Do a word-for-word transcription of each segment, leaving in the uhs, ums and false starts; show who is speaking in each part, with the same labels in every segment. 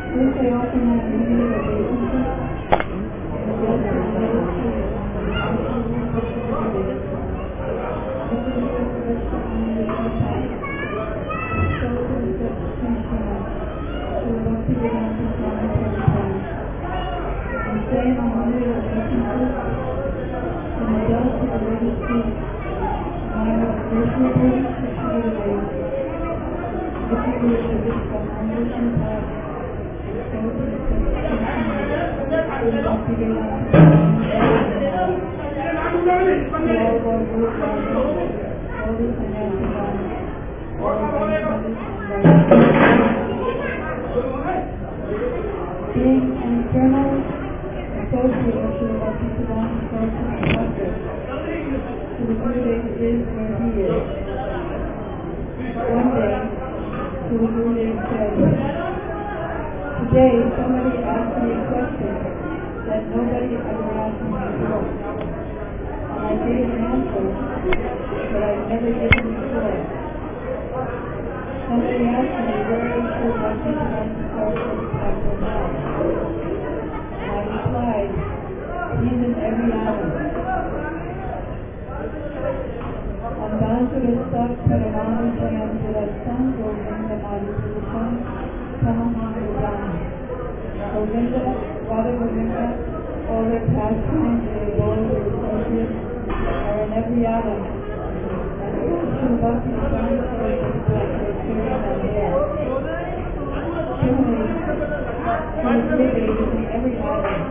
Speaker 1: First, I offer my immediate obeisances and the rest of the leadership and the actual work of the Buddha. This is the first of us to honor the Sutta. The soul of the Sutta to the Bhakti Vedanta Swami Prabhupada. And say my hundred obeisances and the dust of the Vedas feet. My worshipable Sutta. This is the service of Anushan Bhatt. Being an eternal associate of Srila Bhaktisiddhanta Saraswati Thakur, to the Gurudev is where he is. One day, to the Gurudev said, "Today, somebody asked me a question that nobody ever asked me before. And I gave an answer that I've never given before. Somebody asked me, where is Srila Bhaktisiddhanta Saraswati Thakur now? And I replied, he's in every atom." Andansurastak Paramaham Jiratsam Govinda Madhusam Tamaham. Govinda, Radha Govinda, all their pastimes, their roles, their associates are in every atom. And Srila Bhaktisiddhanta Saraswati Thakur is carrying them there. Similarly, Srila Gurudev is in every atom.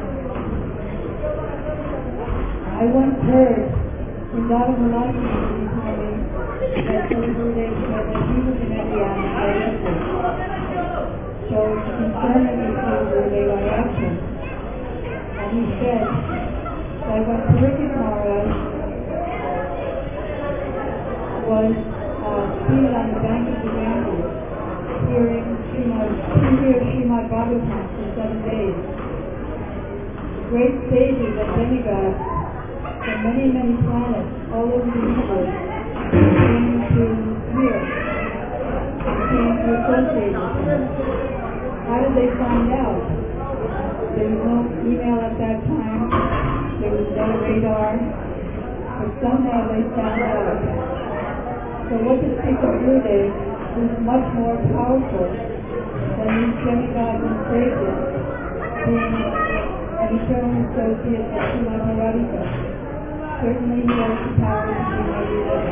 Speaker 1: I once heard Vrindavan Malaki told me that Srila Gurudev said that he was in every atom by essence. So concerning the Srila Gurudev, I asked him, and he said that when Parikshit Maharaj was uh, seated on the bank of the Ganges, hearing Srimad, to hear Srimad Bhagavatam for seven days, great sages and demigods from many, many planets all over the universe came to hear, came to associate with him. How did they find out? There was no email at that time, there was no radar, but somehow they found out. So what to speak of Gurudev, who's much more powerful than these demigods and sages, being an eternal associate of Srimati Radhika. Certainly he has the power to do every day.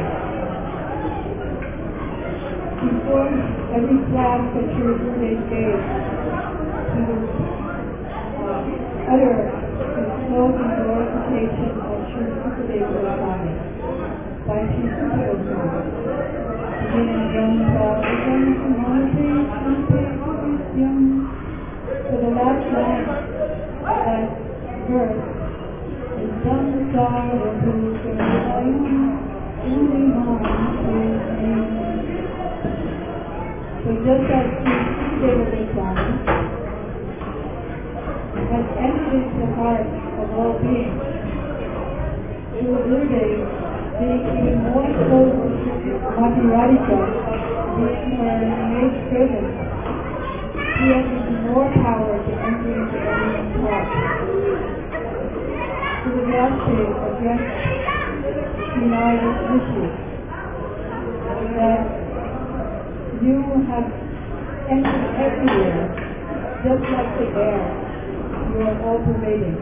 Speaker 1: Before every class that Srila Gurudev gave, he would uh, utter the slogan glorification of Srila Sukadeva Goswami by Sri Sukha Goswami. Beginning Brahma Samante Shante Kuvisyam. So the last line of that verse is Samsara Bhukarayam Unimam. So just as Sri Sukadeva Goswami has entered into the heart of all beings, Srila Gurudev, being even more close to Srimati Radhika, being her innate presence, he has even more power to enter into everyone's heart. Srila Vyasdev addressed Sri Narada Rishi that you have entered everywhere, just like the air. You are all pervading.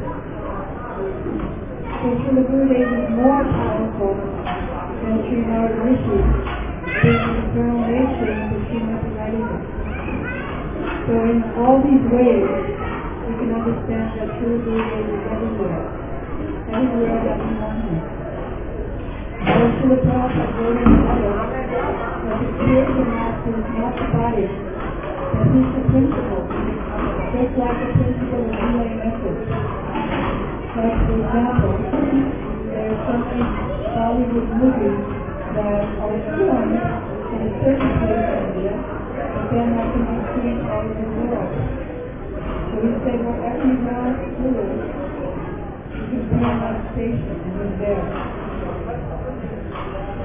Speaker 1: So Srila Gurudev is more powerful than Sri Narada Rishi, being the eternal nature of Srimati Radhika. So in all these ways, we can understand that Srila Gurudev is everywhere, everywhere that we want him. Our Srila Prabhupada wrote in the letter that the spiritual master is not the body, that he is the principle, just like the principle of relay method. Like, for example, there are some Bollywood movies that are filmed in a certain place in India, but then that can be seen all over the world. So we say, wherever you want to live, you can be on that station and you're there.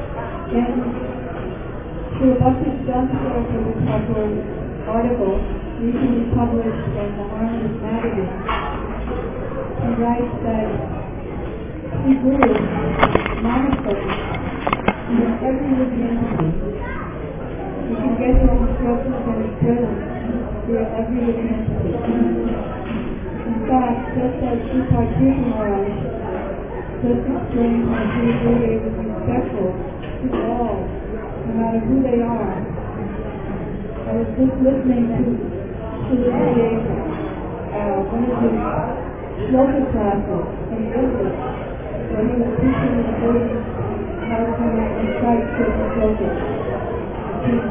Speaker 1: In Srila Bhaktisiddhanta Saraswati Thakur's article recently published in the Harmony magazine. He writes that he grew manifest in every living entity. You can get your instructions and his presence through every living entity. In fact, just as Sripad Kirti Maharaj just explained how Sri Gurudev is respectful to all, no matter who they are. I was just listening to Sri Gurudev, uh, one of his sloka classes in English, where he was teaching the devotees how to recite certain slokas. And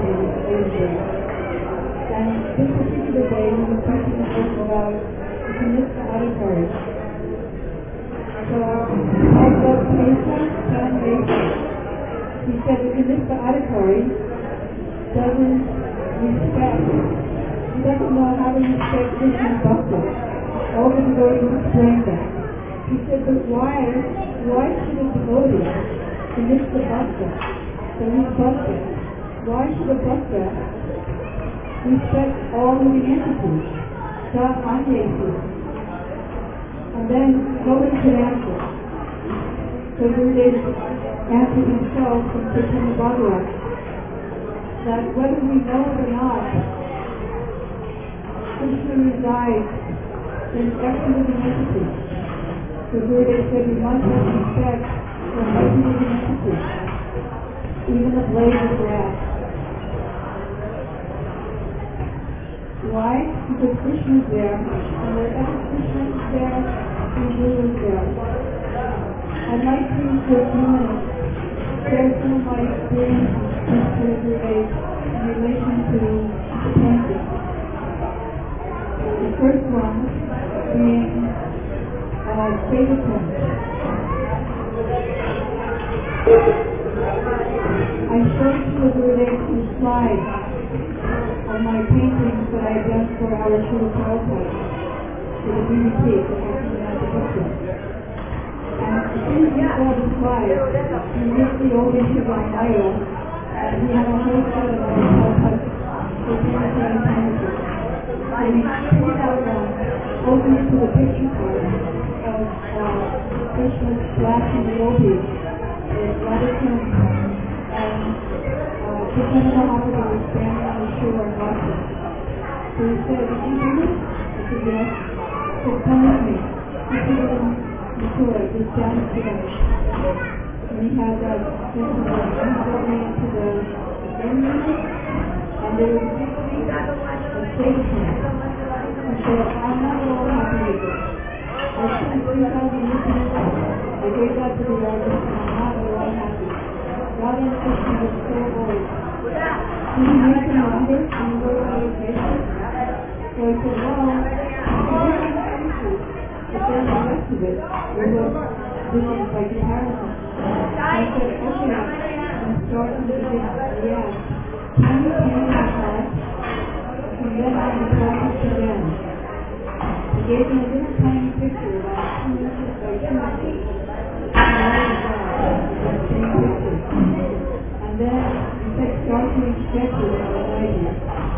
Speaker 1: this particular day, we were talking about the Kanishka Adhikari. So, as the patient foundation, he said the Kanishka Adhikari doesn't respect, he doesn't know how to respect Krishna Bhakta. All the devotees explained that. He said, but why, why should a devotee, Kanishka Bhakta, the root Bhakta, why should a Bhakta respect all living entities? God Anyesu. And then nobody could answer. So Gurudev answered himself from Chaitanya Bhagavat that whether we know it or not, Krishna resides in every living entity. So Gurudev said we must have respect for every living entity, even the blade of grass. Why? Because Krishna is there, and wherever Krishna is there, the Guru is there. I'd like to, for a few minutes, share some of my experiences with Gurudev in relation to chanting. The first one being uh, Sevatam. I showed to Gurudev some slides of my paintings that I've done for our Srila Prabhupada, for the B B P, the Bhaktivinoda Bhakta. And as soon as he saw the slides, he immediately opened his Maya, and he had a whole set of Prabhupada for Prabhupada paintings. So he printed out one, opened it to the picture card of uh, Krishna splashing the gopis with Radhakund, and Chaitanya Mahaprabhu was standing on the shore and watching. So he said, did you do this? I said, yes. He said, come with me. He put it on the shore, just down the shore. And he had that gentleman, and he brought me into the game room, and there was a big piece of stage time. He said, I'm not at all happy with this. I spent three thousand rupees. I gave that to the artist, and I'm not at all happy. Radha and Krishna was so old. Did he make a number and he wrote out his faces? So I said, well, he wrote out his faces, but then the rest of it was different by comparison. So I said, okay, I'm starting to think, yeah, can you paint my heart? And then I can practice to them. He gave me a little tiny picture, about two inches by two inches. And I was that same picture. And then he said, start doing sketches on the idea.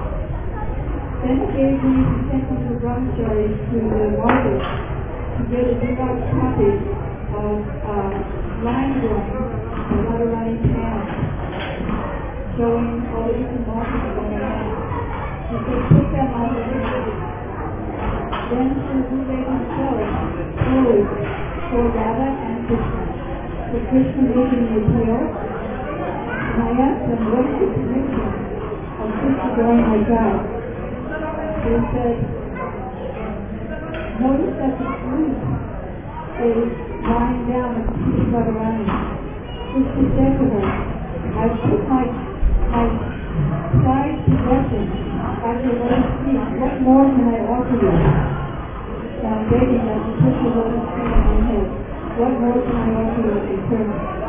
Speaker 1: Then he gave me, he sent me to the brahmacharis to the market to get a deluxe copy of uh, line drawings and Radharani hands showing all the different markets going on. He said, put them on the picture. Then Sri Gurudev himself posed for Radha and Krishna. So Krishna making the appeal. And I asked them, what is the connection of Krishna going like that? They said, notice that the flute is lying down at the feet of Radharani. Krishna said to her, I put my, my side possession at your lotus feet. What more can I offer you? So I'm begging that you put your lotus feet on my head. What more can I offer you in return?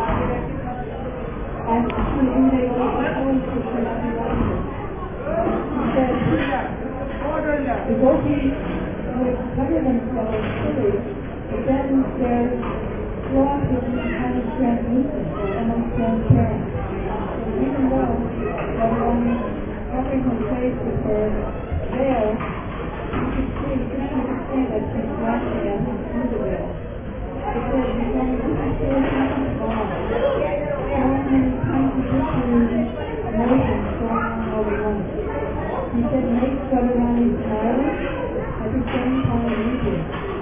Speaker 1: And Sri Gurudev also told Krishna not to like her. He said, the gopis would cover themselves fully, but then their cloth would be kind of translucent or almost transparent. So even though everyone covering her face with her there, you could see, you could understand that she's flashing at him through the veil. Because he's only this is so much God. So many kinds of different emotions going on all at once. He said, make Radharani smiling at the same time weeping.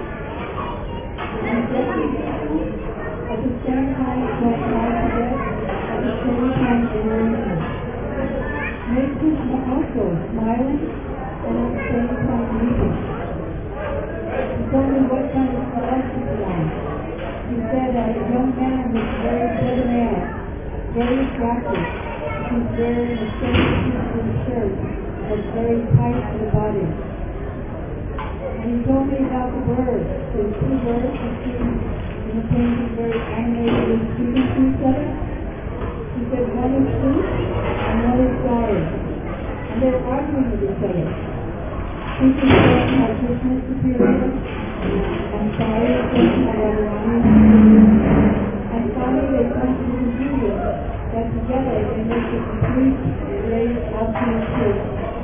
Speaker 1: He said, at the same time don't try to get, at the same time awareness. Make Krishna also smiling and at the same time weeping. He told me what kind of philosophy he wanted. He said that a young man was very debonair, very attractive. He's wearing a same shirt that's very tight to the body. And he told me about the birds. There's two birds you see in the painting, very animated with speaking to each other. He said one is fruit and one is flowers. And they're arguing with each other. Fruit is saying how Krishna is superior, and fire is saying how Radharani is superior. And finally they come to the conclusion that together they make a complete, great, ultimate truth.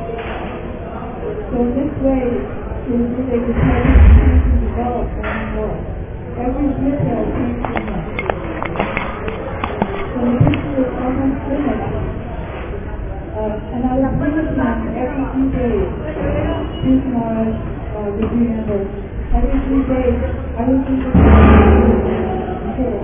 Speaker 1: So in this way, they decided to develop more and more. Every detail came from them. So the picture is almost finished. Uh, and I was thinking every few days, Krishna Maharaj, uh, would remember, every few days, I would think of the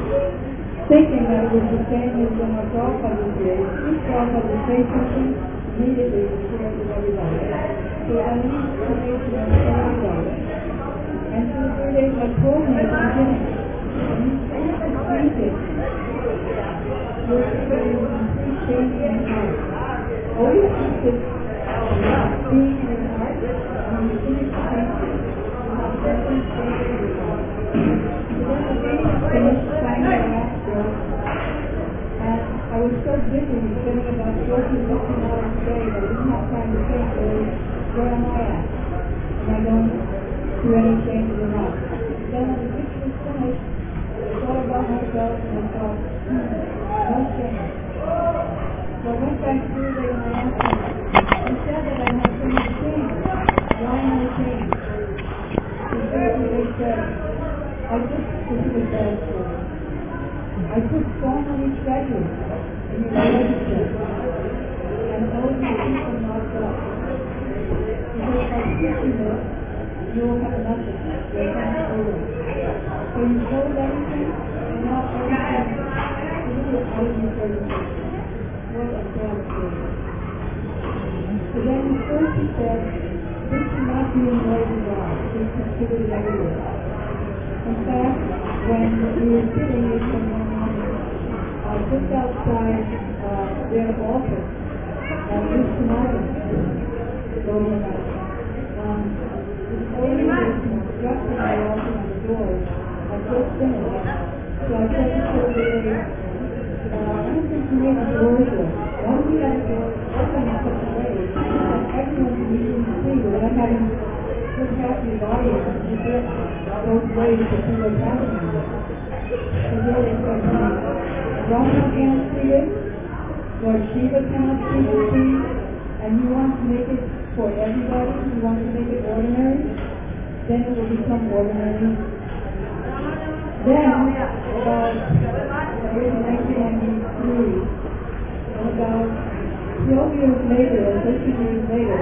Speaker 1: thinking that it was the same as when our Prabhupada was here. His Prabhupada was very patient, immediately to share it with everybody. So I need information on everybody. And so the third day, I told him at the beginning, when you finish this music, you're experiencing complete change in your heart. Always keep this being in your heart, and when you finish the painting, you'll have different change in your heart. So then the painting is finished, finally I asked her, and I was so busy spending about forty, fifty hours a day that I didn't have time to think, really, where am I at? Am I going to any changes or not? Then when the picture was finished, I thought about myself and I thought, hmm, no change. So I went back through there and I asked him, he said that I had so much change. Why no change? He said, they said, I just, this is a bad story. I took so many treasures in your relationship and told you to keep them locked up. Because by keeping this, you will have nothing. You'll have over. So you hold everything and not everything. You do it out of your services. What a bad story. So then first he said, this should not be in the way of God. This is considered everywhere. In fact, when we were sitting with someone uh, just outside uh, their office, uh, this Marvin going about, um, this lady was instructing my office on the doors. I just finished. So I said to her today, uh, I don't think you need the doors there. Why don't you have the doors open in such a way that everyone can easily see without having to look out the audience to get those ways to see what's happening. So really said to me, Rama can't see it, Lord Shiva cannot see it, and you want to make it for everybody, you want to make it ordinary, then it will become ordinary. Then, about nineteen ninety-three, and about twelve years later, or thirteen years later,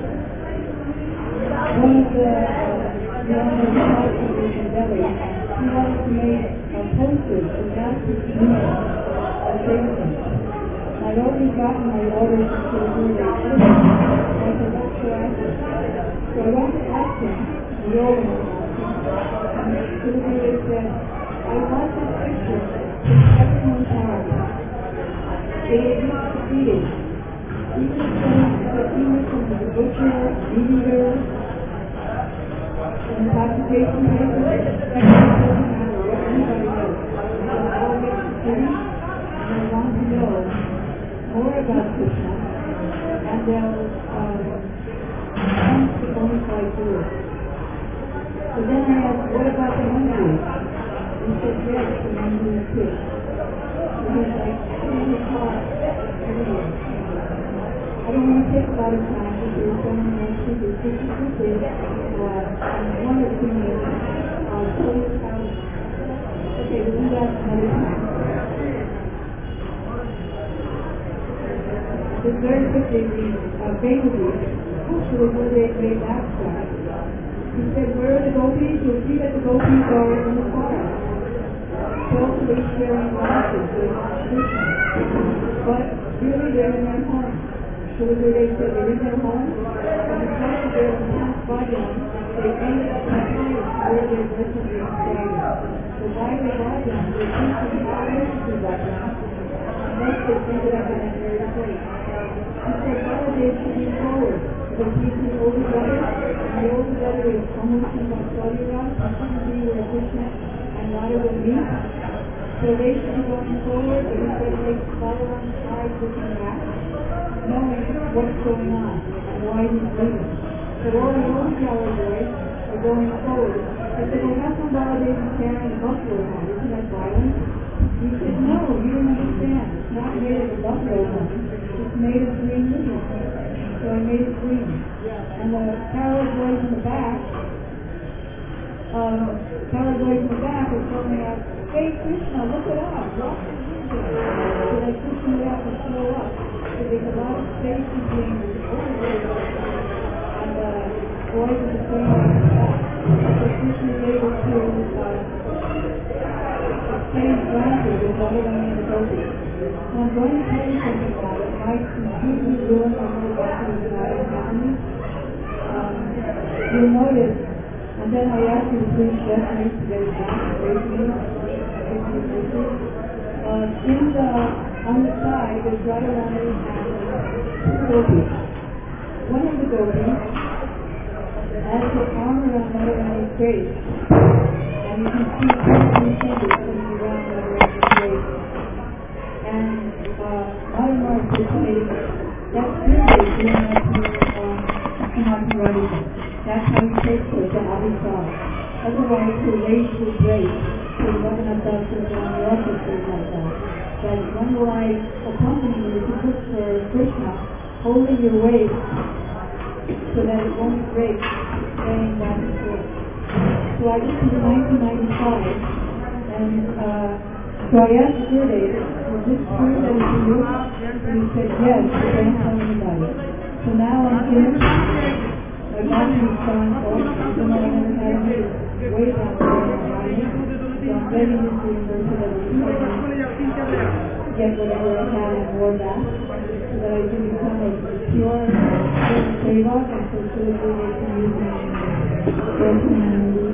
Speaker 1: one of the uh, young men in Delhi, he wanted to make a poster of Master's Unit of Satan. I'd already gotten my orders to do that. I said, that's so accurate. So I went to ask him, the organizer, and the organizer said, I want this picture in everyone's heart. They will be defeated. Even from the butcher, meat eater, and the occupation papers, it doesn't matter what anybody does. They'll all get to city, and they want to know more about Krishna, and they'll um, come to the bona fide tour. So then I asked, what about the Hindus? He said, yes, the Hindus too. Because I see the car everywhere. I don't want to take a lot of time because there's so many more speakers. This is quickly, uh, one or two minutes, uh, show us how, okay, we'll do that another time. Just very quickly, the uh, Bangladesh, who was where they made abstract. He said, where are the gopis? You'll see that the gopis are in the forest. Totally sharing glasses with Krishna. But really they're in their home. So whether they said they're in their home, and the fact that they're passed by them, they ended up in a place where they're literally staying. So why they by them, they're teaching how to listen by them. And thus they ended up in that very place. He said, Baladev should be forward. Because he's the older brother, and the older brother is almost in Australia, and shouldn't be where Krishna and Radha will meet. So they should be going forward, but instead they follow on the side looking back, knowing what's going on and why he's leaving. So all the old Yellow boys are going forward. I said, well, how come Baladev is carrying a buffalo horn? Isn't that violent? He said, no, you don't understand. It's not made of a buffalo horn. It's made of green leaves. So I made it green. And the coward boys in the back, uh, coward boys in the back are telling out, hey Krishna, look it up, walk the window. So they push me out to slow up. So there's a lot of space between overload and the uh, boys in the front and the back. So Krishna is able to uh, exchange glances with everyone in the gopis. So I'm going to tell you something about it. My completely ruined my whole back to the United family. Um, you'll notice, and then I asked you to please chef me to get it down, raise me, raise me, raise me. Uh, in the, on the side, there's right around the hand, two gopis. One of the gopis has the arm around Radharani's waist, and you can see two fingers coming around Radharani's waist. And uh, Madhumar is participating. That's really doing that to um, Srimati Radhika. That's how he takes her to Abhisar. Otherwise, to raise his waist, to Raghunath Das and also says like that. But one way accompanying you to look for Krishna, holding your waist so that it won't break, saying back and forth. So I went to nineteen ninety-five, and uh, so I asked Gurudev, was this true that it's a yoga? And he said, yes, but don't tell anybody. So now I'm here. My body is gone off, even though I never had any weight on my body. So I'm begging this universe that it will help me get whatever I had and more back, so that I can become a pure seva and so that they can use me in